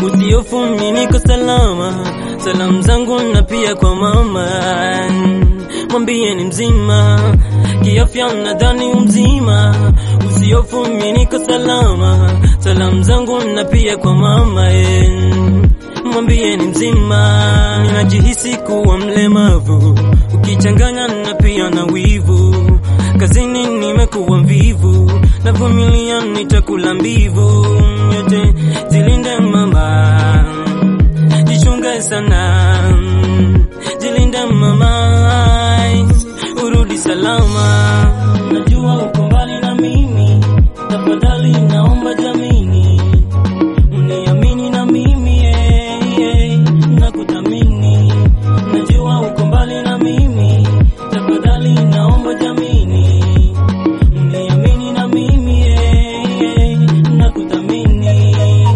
usihofu mimi niko salama. Salamu zangu na pia kwa mama, mwambie ni mzima, kiafya nadhani mzima. Usihofu mimi niko salama. Salamu zangu na pia kwa mama, mwambie ni mzima. Ninajihisi kuwa mlemavu, ukichanganya na pia na wivu. Kazini nimekuwa mvivu, navumilia nitakula mbivu. Yote zilinde mama, jichunge sana. Jilinde mama, urudi salama. Najua uko mbali na mimi, tafadhali naomba jamini, uniamini na mimi, nakuthamini. Najua uko mbali na mimi, tafadhali naomba jamini, uniamini na mimi, nakuthamini.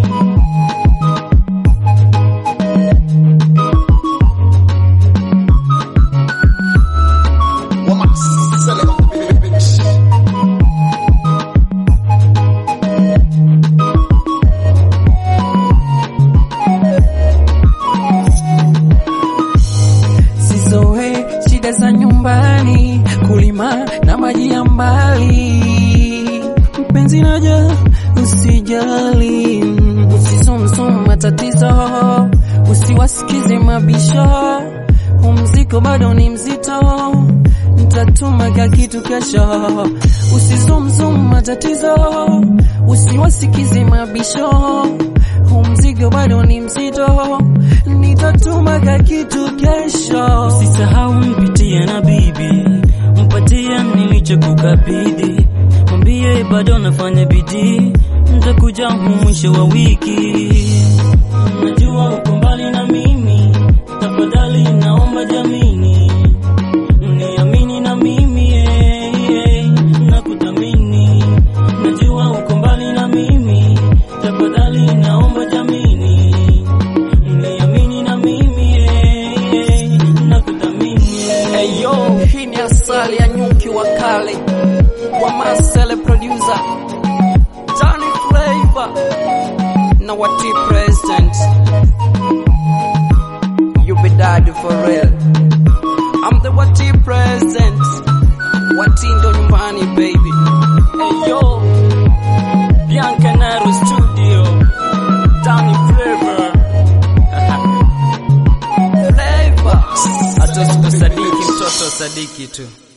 Sizoe shida za nyumbani, kulima na maji ya mbali. Mpenzi naja, usijali, usizumzum matatizo, usiwasikize mabisho. Mzigo bado ni mzito, nitatuma kitu kesho. Usizumzum matatizo, usiwasikize mabisho. Mzigo bado ni mzito, nitatuma kitu kesho. Usisahau mpitie na bibi, mpatie nilichokukabidhi. Mwambie bado nafanya bidii, nitakuja mwisho wa wiki. Najua uko mbali na mimi, tafadhali naomba jamini, uniamini na mimi, nakuthamini. Najua uko mbali na mimi, tafadhali naomba jamini, uniamini na mimi, nakuthamini. Eyo, hii ni asali ya nyuki wa kale, wa Marcel producer Johnny Flavor na wati president. You be daddy for real. I'm the wati president. Wati ndo nyumbani baby. Eyo, Bianca Nero Studio, Johnny Flavor. Flavor. Hata siku sadiki, mtoto sadiki tu.